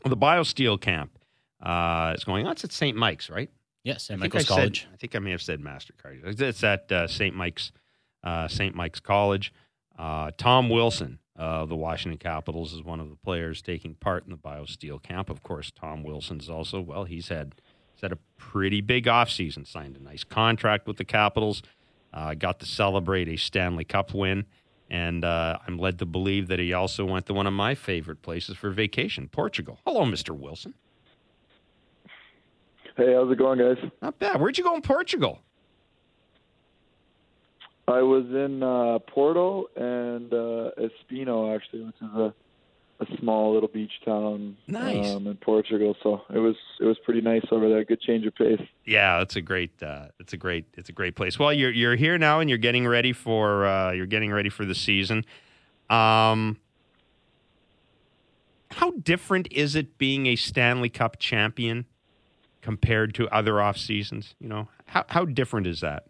The BioSteel camp is going on. It's at St. Mike's, right? Yes, St. Michael's College. I think I may have said MasterCard. It's at St. Mike's College. Tom Wilson of the Washington Capitals is one of the players taking part in the BioSteel camp. Of course, Tom Wilson's also, he's had a pretty big offseason, signed a nice contract with the Capitals, got to celebrate a Stanley Cup win, and I'm led to believe that he also went to one of my favorite places for vacation, Portugal. Hello, Mr. Wilson. Hey, how's it going, guys? Not bad. Where'd you go in Portugal? I was in Porto and Espino, actually, which is a small little beach town in Portugal. So it was pretty nice over there. Good change of pace. Yeah, it's a great place. Well, you're here now and you're getting ready for the season. How different is it being a Stanley Cup champion compared to other off seasons? You know, how different is that?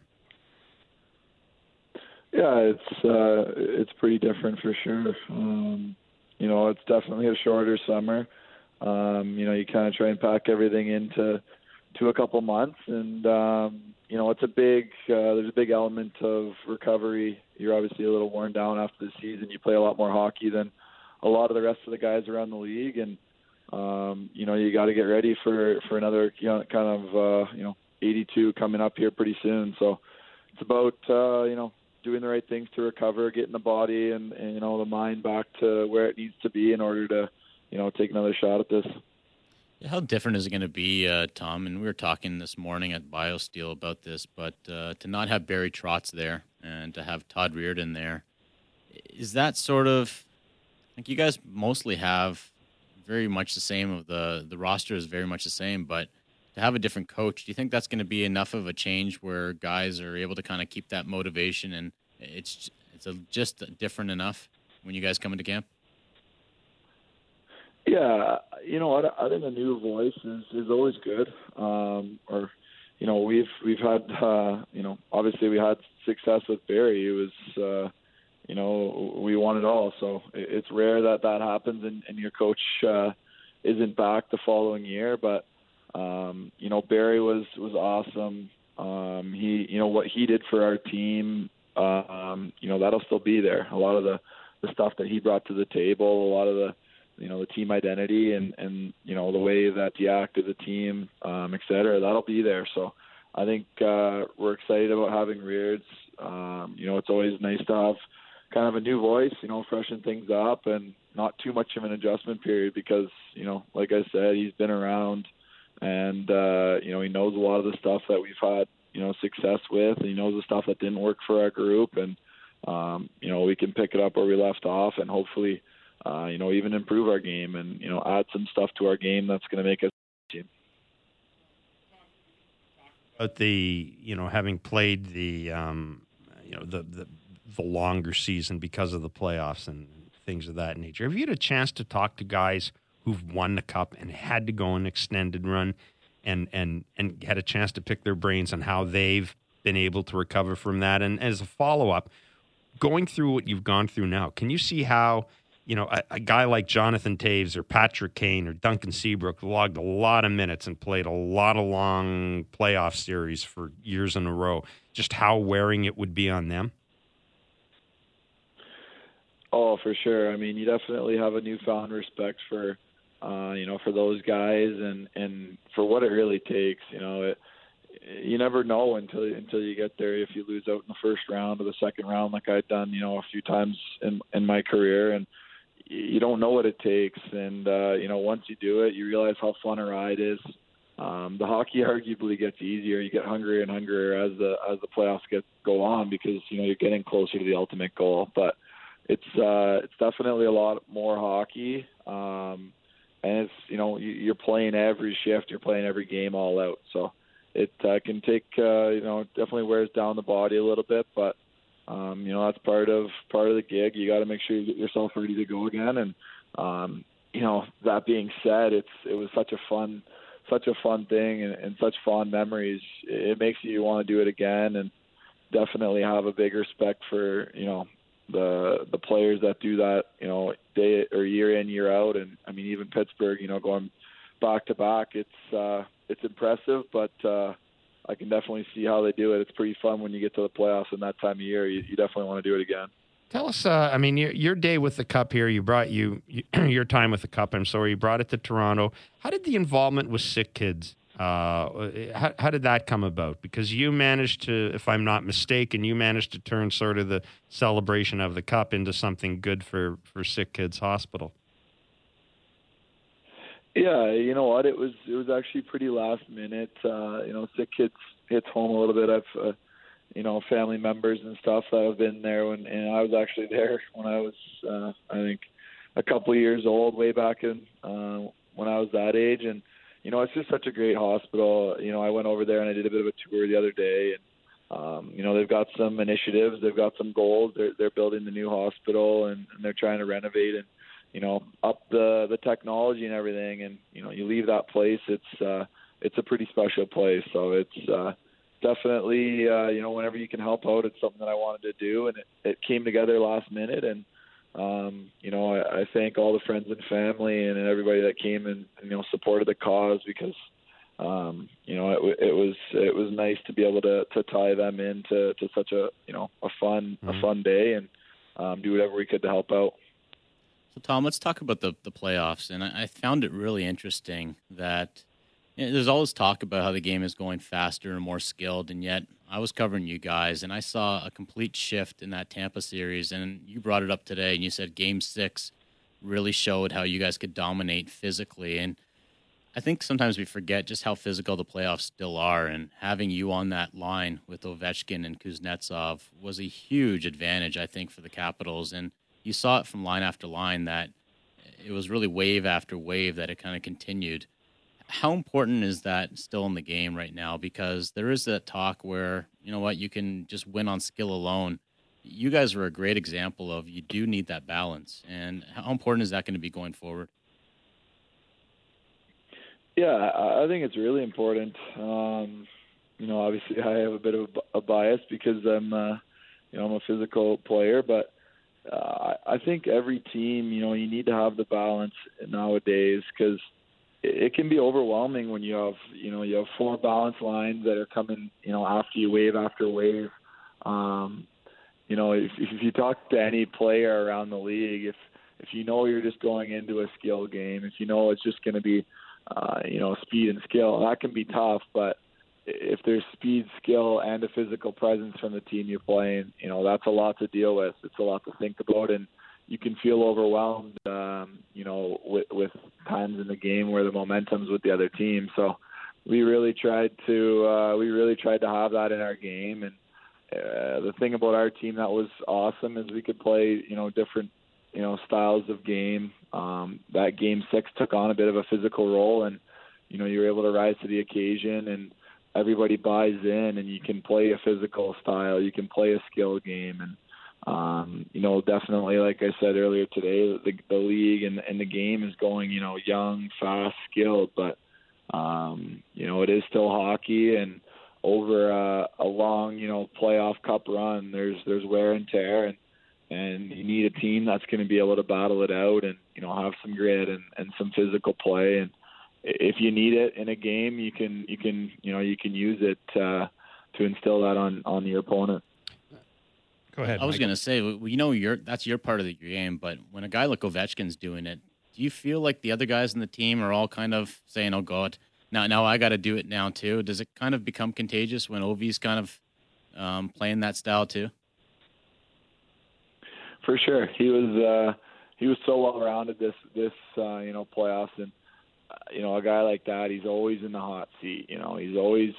Yeah, it's pretty different for sure. It's definitely a shorter summer. You kind of try and pack everything into a couple months, and it's there's a big element of recovery. You're obviously a little worn down after the season. You play a lot more hockey than a lot of the rest of the guys around the league, and you got to get ready for another 82 coming up here pretty soon. So it's about doing the right things to recover, getting the body and the mind back to where it needs to be in order to take another shot at this. How different is it going to be, Tom? And we were talking this morning at BioSteel about this, but to not have Barry Trotz there and to have Todd Reardon there, is that sort of like you guys mostly have very much the same of the roster is very much the same, but to have a different coach, do you think that's going to be enough of a change where guys are able to kind of keep that motivation and it's just different enough when you guys come into camp? Yeah, I think a new voice is always good. We've had obviously we had success with Barry. It was we won it all. So it's rare that happens and your coach isn't back the following year, but Barry was awesome. What he did for our team, that'll still be there. A lot of the stuff that he brought to the table, a lot of the team identity and the way that you act as a team, et cetera, that'll be there. So I think we're excited about having Reards. It's always nice to have kind of a new voice, freshen things up and not too much of an adjustment period because, like I said, he's been around. And, he knows a lot of the stuff that we've had, success with. And he knows the stuff that didn't work for our group. And, we can pick it up where we left off and hopefully, even improve our game and, add some stuff to our game that's going to make us a team. About the, having played the longer season because of the playoffs and things of that nature, have you had a chance to talk to guys who've won the cup and had to go an extended run and had a chance to pick their brains on how they've been able to recover from that? And as a follow-up, going through what you've gone through now, can you see how, a guy like Jonathan Toews or Patrick Kane or Duncan Seabrook logged a lot of minutes and played a lot of long playoff series for years in a row, just how wearing it would be on them? Oh, for sure. I mean, you definitely have a newfound respect for those guys and for what it really takes. You never know until you get there. If you lose out in the first round or the second round, like I've done, a few times in my career, and you don't know what it takes. And once you do it, you realize how fun a ride is. The hockey arguably gets easier. You get hungrier and hungrier as the playoffs go on because you're getting closer to the ultimate goal. But it's definitely a lot more hockey. And it's, you're playing every shift, you're playing every game all out. So it can take, definitely wears down the body a little bit, but, that's part of the gig. You got to make sure you get yourself ready to go again. And, that being said, it was such a fun thing and such fond memories. It makes you want to do it again and definitely have a big respect for, the players that do that, day or year in, year out. And I mean, even Pittsburgh, going back to back, it's impressive, but I can definitely see how they do it. It's pretty fun when you get to the playoffs in that time of year. You definitely want to do it again. Tell us, your day with the Cup here, you brought your time with the Cup, you brought it to Toronto. How did the involvement with Sick Kids, how did that come about? Because you managed to, if I'm not mistaken, turn sort of the celebration of the Cup into something good for Sick Kids Hospital. Yeah, you know what? It was actually pretty last minute. Sick Kids hits home a little bit. I've family members and stuff that have been there, and I was actually there when I was, I think, a couple of years old, way back in when I was that age. And it's just such a great hospital. I went over there and I did a bit of a tour the other day, and they've got some initiatives, they've got some goals. They're building the new hospital, and they're trying to renovate and up the technology and everything. And you leave that place, it's a pretty special place. So it's definitely, whenever you can help out, it's something that I wanted to do, and it came together last minute. And, I thank all the friends and family and everybody that came and supported the cause, because, it was nice to be able to tie them into such a fun day, and do whatever we could to help out. So, Tom, let's talk about the playoffs. And I found it really interesting that there's always talk about how the game is going faster and more skilled, and yet I was covering you guys, and I saw a complete shift in that Tampa series, and you brought it up today, and you said Game 6 really showed how you guys could dominate physically. And I think sometimes we forget just how physical the playoffs still are, and having you on that line with Ovechkin and Kuznetsov was a huge advantage, I think, for the Capitals. And you saw it from line after line that it was really wave after wave that it kind of continued. How important is that still in the game right now? Because there is that talk where, you can just win on skill alone. You guys are a great example of you do need that balance. And how important is that going to be going forward? Yeah, I think it's really important. Obviously I have a bit of a bias because I'm a physical player, but I think every team, you need to have the balance nowadays, because it can be overwhelming when you have four balance lines that are coming, after you, wave after wave. If you talk to any player around the league, if you're just going into a skill game, if it's just going to be, speed and skill, that can be tough. But if there's speed, skill, and a physical presence from the team you're playing, that's a lot to deal with. It's a lot to think about, and you can feel overwhelmed, with times in the game where the momentum's with the other team. So we really tried to have that in our game. And the thing about our team that was awesome is we could play, different, styles of game. That Game 6 took on a bit of a physical role, and, you were able to rise to the occasion, and everybody buys in, and you can play a physical style. You can play a skill game. And, definitely, like I said earlier today, the league and the game is going, young, fast, skilled, but, it is still hockey, and over a long, playoff cup run, there's wear and tear, and you need a team that's going to be able to battle it out and, have some grit and some physical play. And if you need it in a game, you can use it to instill that on your opponent. Go ahead. I was going to say, that's your part of the game, but when a guy like Ovechkin's doing it, do you feel like the other guys in the team are all kind of saying, "Oh God, now I got to do it now too"? Does it kind of become contagious when Ovi's kind of playing that style too? For sure, he was so well rounded this playoffs, and a guy like that, he's always in the hot seat. He's always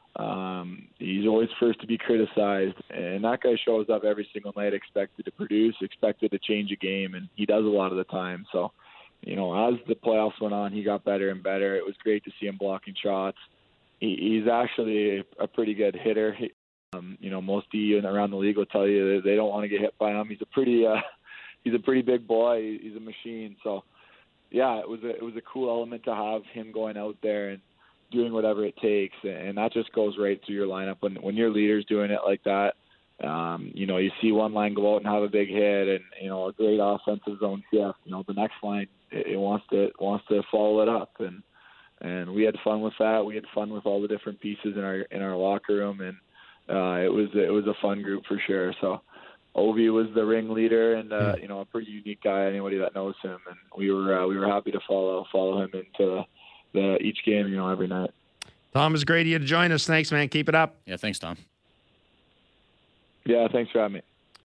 first to be criticized, and that guy shows up every single night expected to produce, expected to change a game, and he does a lot of the time. So, as the playoffs went on, he got better and better. It was great to see him blocking shots. He's actually a pretty good hitter. Most of you around the league will tell you that they don't want to get hit by him. He's a pretty big boy. He's a machine. So, yeah, it was a cool element to have him going out there and doing whatever it takes, and that just goes right through your lineup when your leader's doing it like that. You see one line go out and have a big hit, and a great offensive zone shift. The next line it wants to follow it up, and we had fun with that. We had fun with all the different pieces in our locker room, and it was a fun group for sure. So Ovi was the ringleader, and a pretty unique guy. Anybody that knows him, and we were happy to follow him into each game, every night. Tom, it's great of you to join us. Thanks, man. Keep it up. Yeah, thanks, Tom. Yeah, thanks for having me.